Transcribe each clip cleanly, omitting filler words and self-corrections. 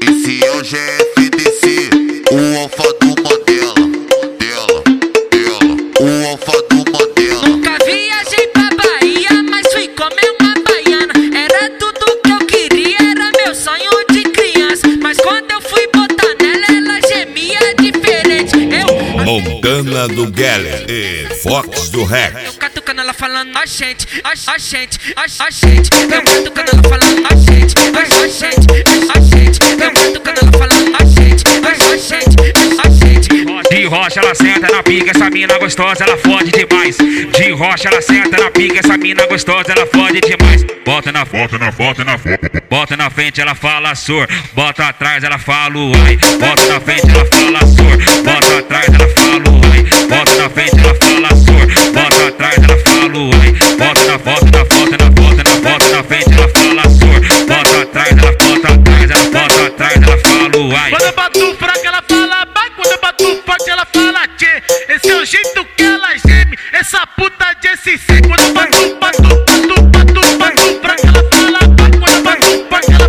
Esse é o GFDC, o alfa do Mandela, o alfa do Mandela. Nunca viajei pra Bahia, mas fui comer uma baiana. Era tudo que eu queria, era meu sonho de criança. Mas quando eu fui botar nela, ela gemia diferente. Montana do Geller e Fox do Rec. Eu catucando ela falando a gente. Eu catucando ela falando a gente. Eu catucando ela falando a gente. De rocha ela senta na pica, essa mina gostosa, ela fode demais. De rocha ela senta na pica, essa mina gostosa, ela fode demais. Bota na frente, ela fala sur. Bota atrás, ela fala uai. Bota na frente, ela fala sur. Bota atrás, ela fala uai. Bota na frente, ela fala sur. Bota atrás, ela fala uai. Bota na frente, ela fala sur. Bota atrás, ela fala uai. Quando eu bato fraca, ela fala vai. Quando eu bato forte, ela fala tchê. Esse é o jeito que ela geme, essa puta de SC. Quando eu bato fraca, ela fala vai. Quando eu bato forte, ela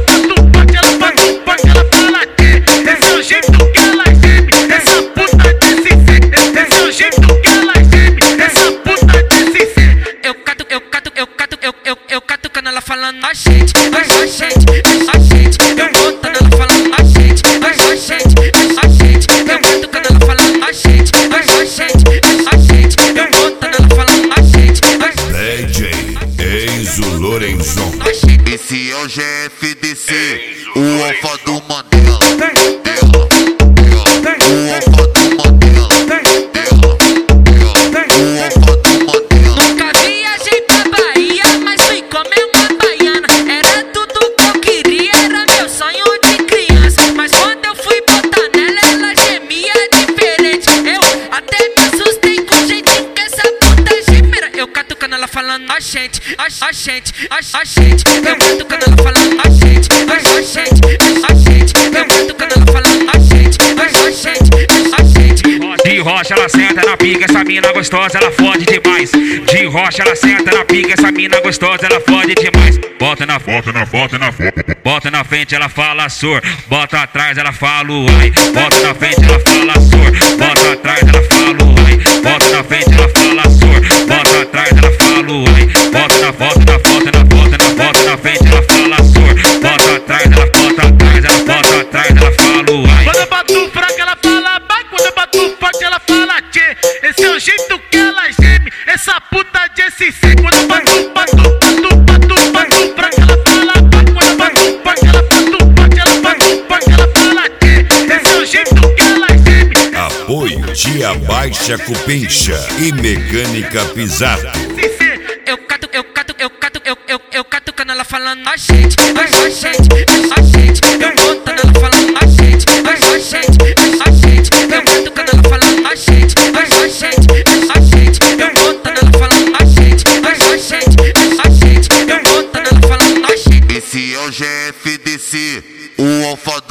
fala tchê. Esse é o jeito que ela geme, essa puta de SC. Esse é o jeito que ela geme, essa puta de SC. Eu catucando ela falando a gente. Eu botando ela falando a gente. Eu catucando ela falando a gente. Eu botando ela falando a gente. DJ Enzo Lorenzon. Esse é o GFDC, o alfa do Mandela, o alfa do Mandela, o alfa do Mandela. Nunca viajei pra Bahia, mas fui comer uma baiana. Era tudo que eu queria, era meu sonho de criança. Mas quando eu fui botar nela, ela gemia diferente. Eu até me assustei com o jeitinho que essa puta gemera. Eu catucando ela falando a gente. Eu catucando ela falando a gente. Eu catucando ela falando a gente. De rocha ela senta na pica, essa mina gostosa, ela fode demais. De rocha ela senta na pica, essa mina gostosa, ela fode demais. Bota na frente, ela fala sur. Bota atrás, ela fala uai. Bota na frente, ela fala sur. Bota atrás, ela fala uai. Bota na frente, ela fala sur. Bota atrás, ela fala uai. Bota na frente, ela fala sur. Bota atrás, ela fala uai. Quando eu bato fraca, ela fala vai. Quando eu bato forte, ela fala tchê. Esse é o jeito que ela geme, essa puta de SC. Quando eu bato fraca, ela fala vai. Quando eu bato forte, ela fala tchê. Esse é o jeito que ela geme. Apoio Tia Baixa Cupincha e Mecânica Pisato. Eu catucando ela falando a gente. Eu botando ela falando a gente. Eu catucando ela falando a gente. Eu botando ela falando a gente. Eu botando ela falando a gente. Esse é o GFDC, o alfa